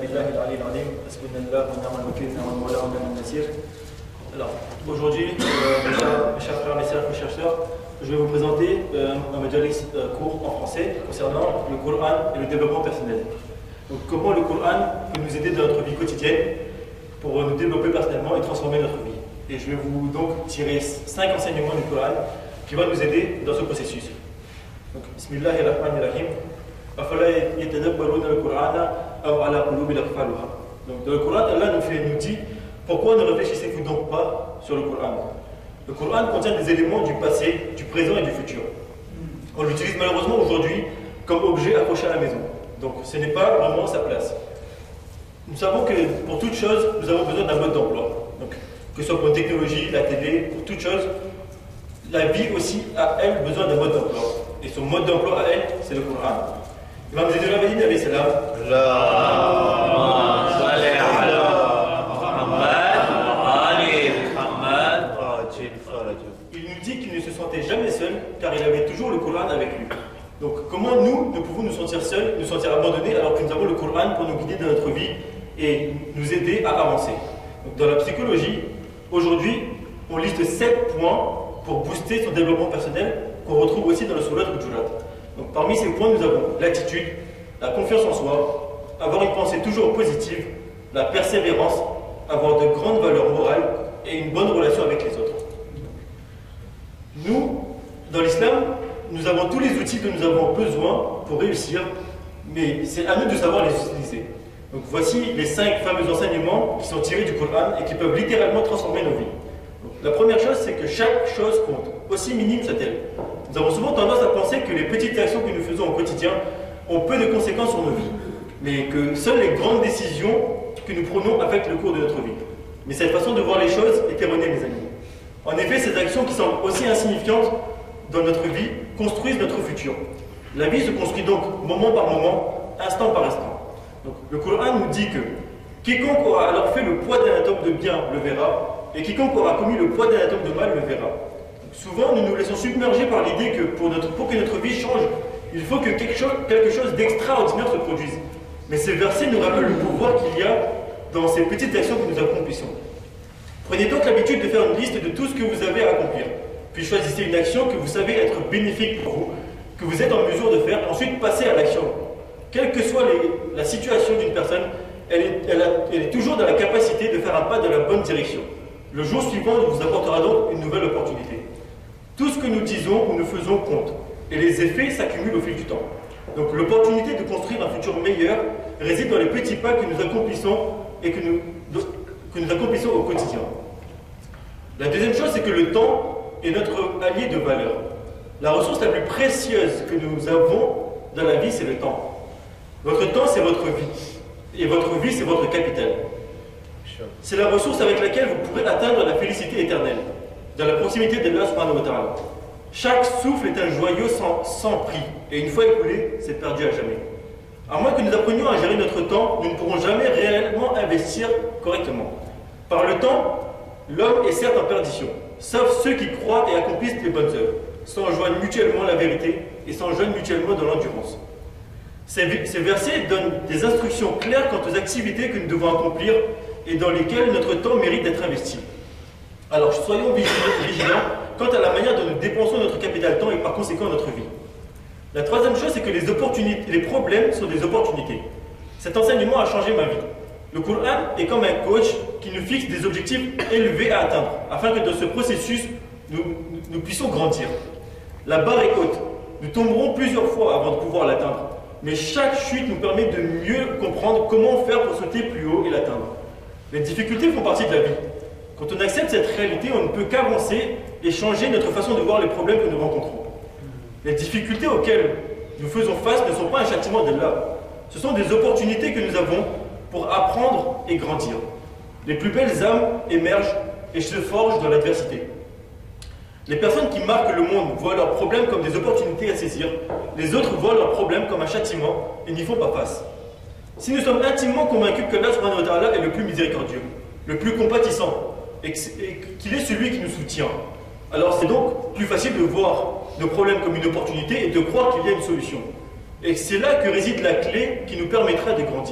billahi al-ali al-alim, hasbunallah wa ni'mal wakeel, ni'mal mawla wa ni'mal nasir. Alors, aujourd'hui, mes chers frères et sœurs, mes chercheurs, je vais vous présenter un majalis court en français concernant le Coran et le développement personnel. Donc, comment le Coran peut nous aider dans notre vie quotidienne pour nous développer personnellement et transformer notre vie. Et je vais vous donc tirer 5 enseignements du Coran qui vont nous aider dans ce processus. Donc, Bismillahirrahmanirrahim. Donc, dans le Coran, Allah nous dit pourquoi ne réfléchissez-vous donc pas sur le Coran? Le Coran contient des éléments du passé, du présent et du futur. On l'utilise malheureusement aujourd'hui comme objet accroché à la maison. Donc ce n'est pas vraiment sa place. Nous savons que pour toute chose, nous avons besoin d'un mode d'emploi. Donc, que ce soit pour une technologie, la télé, pour toute chose, la vie aussi a, elle, besoin d'un mode d'emploi. Et son mode d'emploi à elle, c'est le Coran. Imam Zayd al-Abidin alayhi salam. Il nous dit qu'il ne se sentait jamais seul car il avait toujours le Coran avec lui. Donc comment nous pouvons nous sentir seuls, nous sentir abandonnés alors que nous avons le Coran pour nous guider dans notre vie et nous aider à avancer. Donc, dans la psychologie, aujourd'hui, on liste 7 points pour booster son développement personnel qu'on retrouve aussi dans le Surat Hujurat. Donc parmi ces points, nous avons l'attitude, la confiance en soi, avoir une pensée toujours positive, la persévérance, avoir de grandes valeurs morales et une bonne relation avec les autres. Nous, dans l'islam, nous avons tous les outils que nous avons besoin pour réussir, mais c'est à nous de savoir les utiliser. Donc voici les 5 fameux enseignements qui sont tirés du Coran et qui peuvent littéralement transformer nos vies. Donc, la première chose, c'est que chaque chose compte, aussi minime soit-elle. Nous avons souvent tendance à penser que les petites actions que nous faisons au quotidien ont peu de conséquences sur nos vies, mais que seules les grandes décisions que nous prenons affectent le cours de notre vie. Mais cette façon de voir les choses est erronée, mes amis. En effet, ces actions qui semblent aussi insignifiantes dans notre vie construisent notre futur. La vie se construit donc moment par moment, instant par instant. Donc, le Coran nous dit que quiconque aura alors fait le poids d'un atome de bien le verra, et quiconque aura commis le poids d'un atome de mal le verra. Donc, souvent, nous nous laissons submerger par l'idée que pour que notre vie change, il faut que quelque chose d'extraordinaire se produise. Mais ces versets nous rappellent le pouvoir qu'il y a dans ces petites actions que nous accomplissons. Prenez donc l'habitude de faire une liste de tout ce que vous avez à accomplir. Puis choisissez une action que vous savez être bénéfique pour vous, que vous êtes en mesure de faire, ensuite passez à l'action. Quelle que soit la situation d'une personne, elle est toujours dans la capacité de faire un pas dans la bonne direction. Le jour suivant vous apportera donc une nouvelle opportunité. Tout ce que nous disons ou nous faisons compte, et les effets s'accumulent au fil du temps. Donc l'opportunité de construire un futur meilleur réside dans les petits pas que nous accomplissons et que nous accomplissons au quotidien. La deuxième chose, c'est que le temps est notre allié de valeur. La ressource la plus précieuse que nous avons dans la vie, c'est le temps. Votre temps, c'est votre vie. Et votre vie, c'est votre capital. C'est la ressource avec laquelle vous pourrez atteindre la félicité éternelle, dans la proximité d'Allah subhanahu wa ta'ala. Chaque souffle est un joyau sans prix, et une fois écoulé, c'est perdu à jamais. À moins que nous apprenions à gérer notre temps, nous ne pourrons jamais réellement investir correctement. Par le temps, l'homme est certes en perdition, sauf ceux qui croient et accomplissent les bonnes œuvres, s'enjoignent mutuellement la vérité et s'enjoignent mutuellement dans l'endurance. Ces versets donnent des instructions claires quant aux activités que nous devons accomplir et dans lesquelles notre temps mérite d'être investi. Alors soyons vigilants quant à la manière dont nous dépensons notre capital temps et par conséquent notre vie. La troisième chose, c'est que les problèmes sont des opportunités. Cet enseignement a changé ma vie. Le Coran est comme un coach qui nous fixe des objectifs élevés à atteindre, afin que dans ce processus, nous puissions grandir. La barre est haute. Nous tomberons plusieurs fois avant de pouvoir l'atteindre. Mais chaque chute nous permet de mieux comprendre comment faire pour sauter plus haut et l'atteindre. Les difficultés font partie de la vie. Quand on accepte cette réalité, on ne peut qu'avancer et changer notre façon de voir les problèmes que nous rencontrons. Les difficultés auxquelles nous faisons face ne sont pas un châtiment d'Allah. Ce sont des opportunités que nous avons pour apprendre et grandir. Les plus belles âmes émergent et se forgent dans l'adversité. Les personnes qui marquent le monde voient leurs problèmes comme des opportunités à saisir. Les autres voient leurs problèmes comme un châtiment et n'y font pas face. Si nous sommes intimement convaincus que Allah subhanahu wa ta'ala est le plus miséricordieux, le plus compatissant, et qu'il est celui qui nous soutient, alors c'est donc plus facile de voir nos problèmes comme une opportunité et de croire qu'il y a une solution. Et c'est là que réside la clé qui nous permettra de grandir.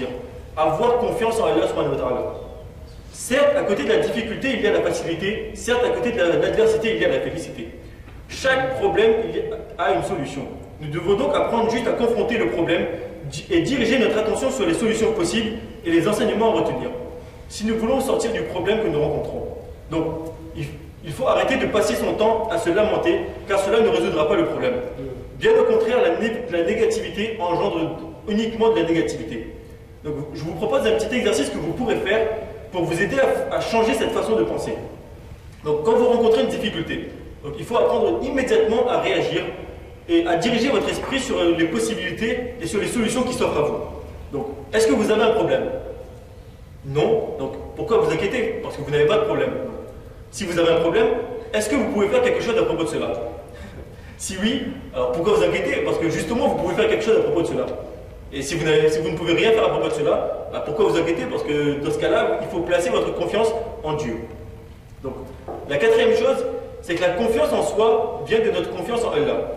avoir confiance en Allah subhanahu wa ta'ala. Certes, à côté de la difficulté, il y a la facilité. Certes, à côté de l'adversité, il y a la félicité. Chaque problème a une solution. Nous devons donc apprendre juste à confronter le problème et diriger notre attention sur les solutions possibles et les enseignements à retenir, si nous voulons sortir du problème que nous rencontrons. Donc, il faut arrêter de passer son temps à se lamenter, car cela ne résoudra pas le problème. Bien au contraire, la négativité engendre uniquement de la négativité. Donc, je vous propose un petit exercice que vous pourrez faire pour vous aider à changer cette façon de penser. Donc, quand vous rencontrez une difficulté, donc, il faut apprendre immédiatement à réagir et à diriger votre esprit sur les possibilités et sur les solutions qui s'offrent à vous. Donc, est-ce que vous avez un problème? Non. Donc, pourquoi vous inquiétez? Parce que vous n'avez pas de problème. Si vous avez un problème, est-ce que vous pouvez faire quelque chose à propos de cela? Si oui, alors pourquoi vous inquiétez? Parce que justement, vous pouvez faire quelque chose à propos de cela. Et si vous ne pouvez rien faire à propos de cela, bah pourquoi vous inquiétez? Parce que dans ce cas-là, il faut placer votre confiance en Dieu. Donc, la quatrième chose, c'est que la confiance en soi vient de notre confiance en Allah.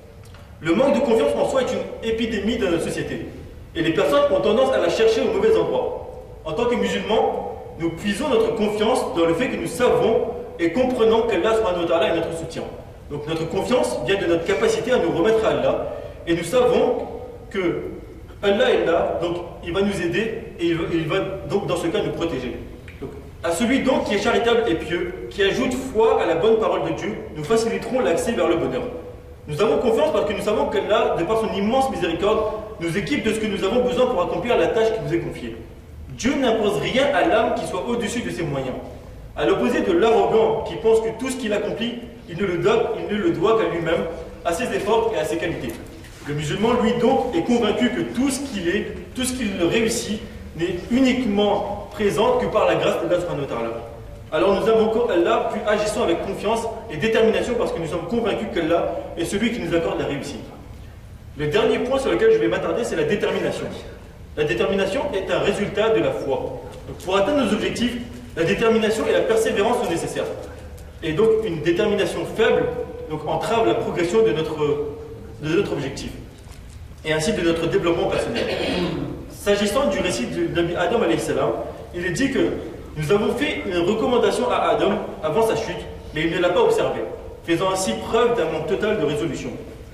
Le manque de confiance en soi est une épidémie dans notre société. Et les personnes ont tendance à la chercher au mauvais endroit. En tant que musulmans, nous puisons notre confiance dans le fait que nous savons et comprenons qu'Allah subhanahu wa ta'ala est notre soutien. Donc notre confiance vient de notre capacité à nous remettre à Allah. Et nous savons que Allah est là, donc il va nous aider et il va donc dans ce cas nous protéger. Donc, à celui donc qui est charitable et pieux, qui ajoute foi à la bonne parole de Dieu, nous faciliterons l'accès vers le bonheur. Nous avons confiance parce que nous savons qu'Allah, de par son immense miséricorde, nous équipe de ce que nous avons besoin pour accomplir la tâche qui nous est confiée. Dieu n'impose rien à l'âme qui soit au-dessus de ses moyens. À l'opposé de l'arrogant qui pense que tout ce qu'il accomplit, il ne le doit qu'à lui-même, à ses efforts et à ses qualités. Le musulman, lui donc, est convaincu que tout ce qu'il réussit, n'est uniquement présent que par la grâce d'Allah subhanahu wa ta'ala. Alors nous invoquons Allah, puis agissons avec confiance et détermination parce que nous sommes convaincus qu'Allah est celui qui nous accorde la réussite. Le dernier point sur lequel je vais m'attarder, c'est la détermination. La détermination est un résultat de la foi. Donc, pour atteindre nos objectifs, la détermination et la persévérance sont nécessaires. Et donc une détermination faible entrave la progression de notre objectif et ainsi de notre développement personnel. S'agissant du récit de Nabi Adam alayhi salam, il est dit que nous avons fait une recommandation à Adam avant sa chute, mais il ne l'a pas observée, faisant ainsi preuve d'un manque total de résolution.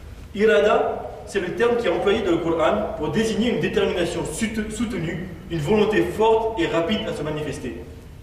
Irada, c'est le terme qui est employé dans le Coran pour désigner une détermination soutenue, une volonté forte et rapide à se manifester.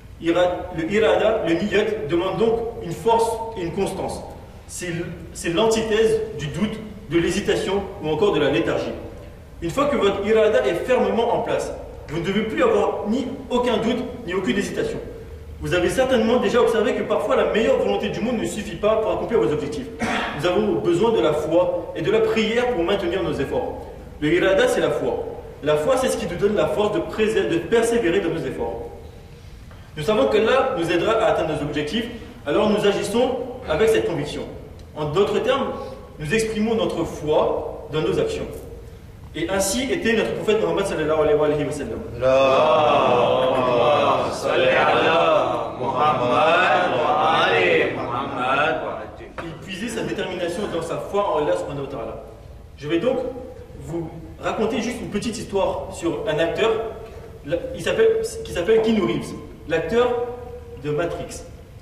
Le irada, le niyat, demande donc une force et une constance. C'est l'antithèse du doute, de l'hésitation ou encore de la léthargie. Une fois que votre irada est fermement en place, vous ne devez plus avoir ni aucun doute ni aucune hésitation. Vous avez certainement déjà observé que parfois la meilleure volonté du monde ne suffit pas pour accomplir vos objectifs. Nous avons besoin de la foi et de la prière pour maintenir nos efforts. Le irada, c'est la foi. La foi, c'est ce qui nous donne la force de persévérer dans nos efforts. Nous savons que là nous aidera à atteindre nos objectifs, alors nous agissons avec cette conviction. En d'autres termes, nous exprimons notre foi dans nos actions. Et ainsi était notre prophète Muhammad sallallahu alayhi wa sallam. Allahumma salli ala Muhammad wa ali Muhammad. Il puisait sa détermination dans sa foi en Allah subhanahu wa ta'ala. Je vais donc vous raconter juste une petite histoire sur un acteur qui s'appelle Keanu Reeves, l'acteur de Matrix.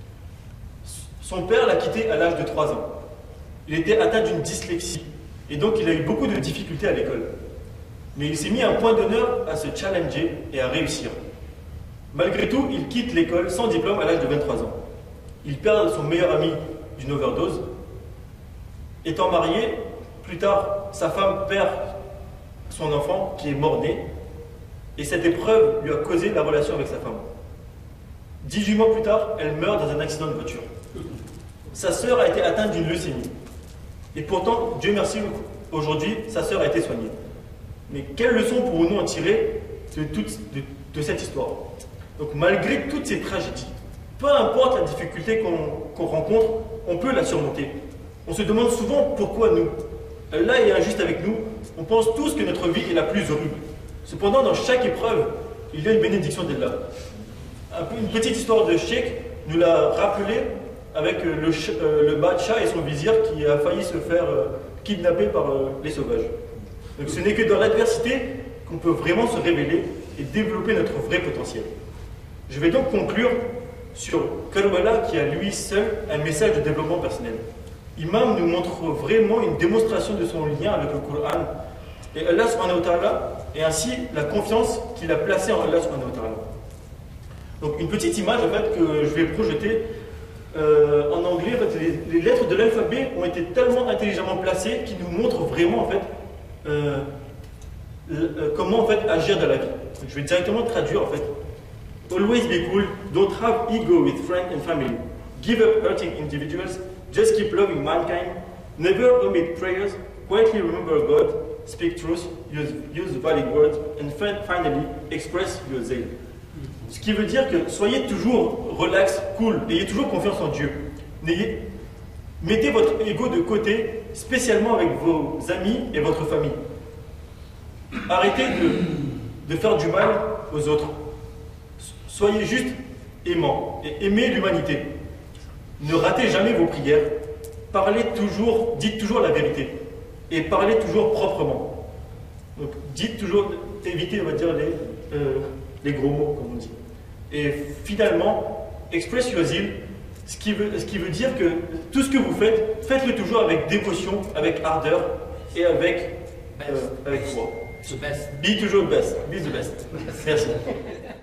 Son père l'a quitté à l'âge de 3 ans. Il était atteint d'une dyslexie et donc il a eu beaucoup de difficultés à l'école. Mais il s'est mis un point d'honneur à se challenger et à réussir. Malgré tout, il quitte l'école sans diplôme à l'âge de 23 ans. Il perd son meilleur ami d'une overdose. Étant marié, plus tard, sa femme perd son enfant qui est mort-né. Et cette épreuve lui a causé la relation avec sa femme. 18 mois plus tard, elle meurt dans un accident de voiture. Sa sœur a été atteinte d'une leucémie. Et pourtant, Dieu merci, aujourd'hui, sa sœur a été soignée. Mais quelle leçon pouvons-nous en tirer de cette histoire? Donc malgré toutes ces tragédies, peu importe la difficulté qu'on rencontre, on peut la surmonter. On se demande souvent pourquoi nous. Allah est injuste avec nous, on pense tous que notre vie est la plus horrible. Cependant, dans chaque épreuve, il y a une bénédiction d'Allah. Une petite histoire de Sheikh nous l'a rappelé avec le Badshah et son vizir qui a failli se faire kidnapper par les sauvages. Donc ce n'est que dans l'adversité qu'on peut vraiment se révéler et développer notre vrai potentiel. Je vais donc conclure sur Karbala qui a lui seul un message de développement personnel. Imam nous montre vraiment une démonstration de son lien avec le Coran et Allah subhanahu wa ta'ala, et ainsi la confiance qu'il a placée en Allah subhanahu wa ta'ala. Donc une petite image en fait que je vais projeter en anglais. En fait, les lettres de l'alphabet ont été tellement intelligemment placées qu'ils nous montrent vraiment en fait comment en fait agir dans la vie. Donc, je vais directement traduire en fait. Always be cool, don't have ego with friends and family. Give up hurting individuals, just keep loving mankind. Never omit prayers, quietly remember God, speak truth, use valid words, and finally express your zeal. Ce qui veut dire que soyez toujours relax, cool, ayez toujours confiance en Dieu. Mettez votre ego de côté, spécialement avec vos amis et votre famille. Arrêtez de faire du mal aux autres. Soyez juste aimants et aimez l'humanité. Ne ratez jamais vos prières. Parlez toujours, dites toujours la vérité. Et parlez toujours proprement. Donc dites toujours, évitez, on va dire, les gros mots, comme on dit. Et finalement, express your zeal, ce qui veut dire que tout ce que vous faites, faites-le toujours avec dévotion, avec ardeur et avec foi. The best. Be toujours best. Be the best. Merci.